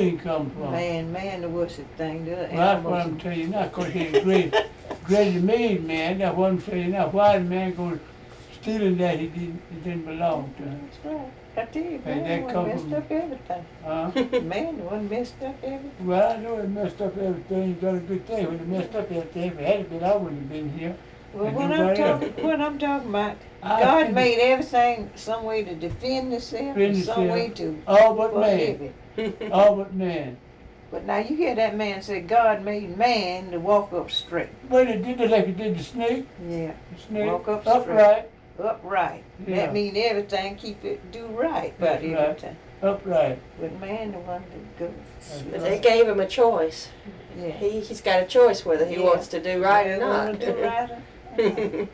stealing come from? Man, the worst thing. Well, that's what I'm telling you now, because he's great made man. That's what I'm saying now. Why the man goes stealing that he didn't belong to? That's right. I tell you, And man, that the one come messed from- up everything. Huh? Man, the one messed up everything. Well, I know it messed up everything. He done a good thing. When it messed up everything, if it hadn't been, I wouldn't have been here. Well, And what nobody else. I'm talking about, I God think made everything some way to defend itself, Defend and some itself. way to All but man. prohibit. All but man. But now you hear that man say God made man to walk up straight. Well, it did it like it did the snake. Yeah, The snake. Walk up straight. Upright. upright. Yeah. That means everything do right about That's right. everything. Upright. But man, the one that goes. That's But they gave him a choice. Yeah. He's got a choice whether he Yeah. wants to do right or Whether he wanna not. do right or not.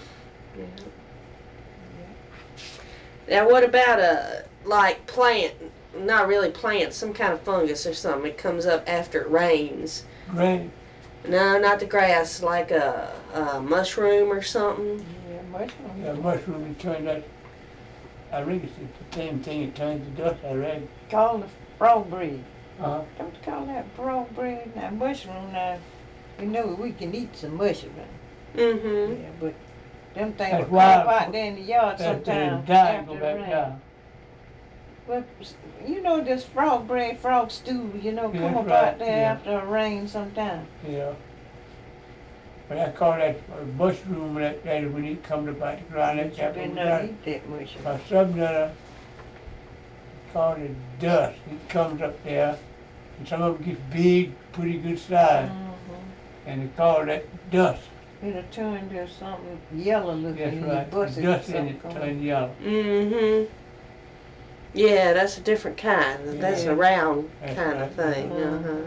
Now, what about like plant? Not really plant, some kind of fungus or something. It comes up after it rains. Great. No, not the grass, like a mushroom or something. Yeah, mushroom. Yeah, mushroom, it turned out, I reckon it's the same thing, it turns to dust, I reckon. Call the frog breed. Uh-huh. Don't you call that frog bread? Now mushroom, now you know we can eat some mushroom. Mm-hmm. Yeah, but them things That's will come why- out there in the yard That they sometimes die and after go the back rain. down. But you know this frog bread, frog stew, you know, Yeah, come up right, out there yeah. after a rain sometime. Yeah. But I call that mushroom that when it comes up out the ground, You that's that better one not down. eat that mushroom. Or something that called it dust. It comes up there, and some of them get big, pretty good size, and they call that dust. It'll turn to something yellow looking That's and you right. bust The it. dust in it something turns yellow. Mm-hmm. Yeah, that's a different kind. That's Yeah. a round That's kind right. of thing. Mhm. Uh-huh.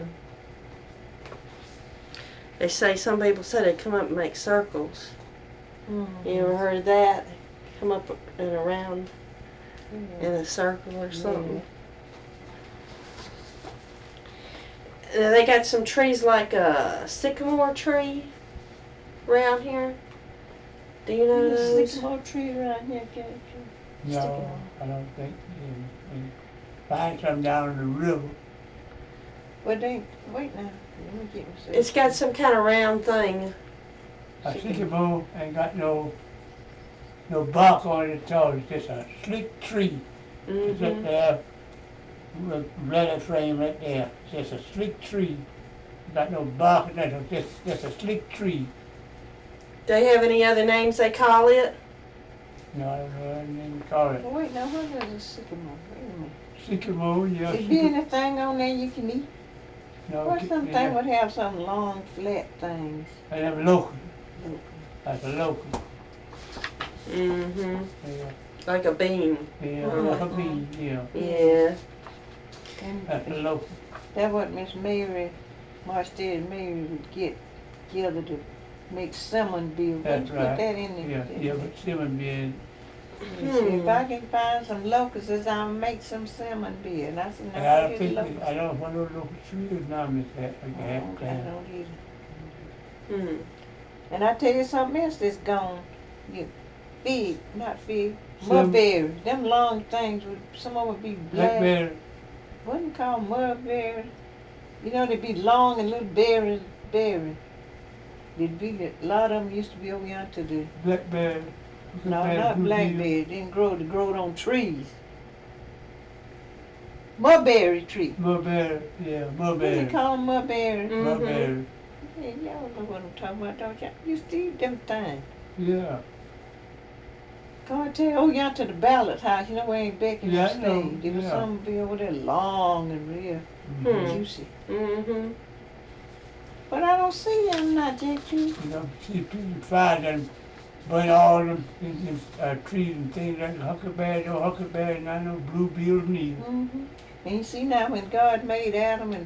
They say, some people say they come up and make circles. Mhm. You ever heard of that? Come up in a round, Yeah. in a circle or something. They got some trees like a sycamore tree around here. Do you know There's a those? sycamore tree around here, Kathy. No, I don't think. And find some down in the river. But they, wait now, let me get myself. It's got some kind of round thing. A sycamore ain't got no bark on it at all. It's just a slick tree. It's up Mm-hmm. there, leather frame right there. It's just a slick tree. Got no bark or nothing. Just a slick tree. They have any other names they call it? No, I don't know what name to call it. Well, wait now, what is a sycamore? Wait a minute. Sycamore, yeah. Is there anything on there you can eat? No, What something would have some long, flat things? I have local. Look. That's a local. Mm-hmm. Yeah, Like a bean. yeah, Mhm. like a bee, yeah. Yeah. That's a And local. that's what Miss Mary, Marstead Mary would get together to make salmon beer. That's Put right. that in there. Yeah, but cinnamon beer. She said, if I can find some locusts, I'll make some salmon beer. And I said, And no, I what don't is think, locust? I don't want no local trees now, Miss Hat. I I can have don't, I that. don't either. Hmm. And I tell you something else that's gone. You fig, not fig, Some- mulberry. Them long things, some of them would be black. Blackberry, Wasn't called mulberry. You know, they'd be long and little berries. They'd be, a lot of them used to be over yonder to the, blackberry. no, not blackberry. They didn't grow, they growed on trees. Mulberry tree. Mulberry, yeah, What do mulberry. you call them mulberry? Mhm. Mulberry, Yeah, y'all know what I'm talking about, don't y'all? You used to eat them things. yeah. God tell you, oh, y'all to the ballot house, you know where ain't Becky Yeah, I stayed. know, There was yeah. some be over there long and real Hmm. juicy. Mm-hmm. But I don't see them not JQ. You know, see people find them, burn all them trees and things like huckleberry, no huckleberry, not no bluebill neither. Mm-hmm. And you see now when God made Adam and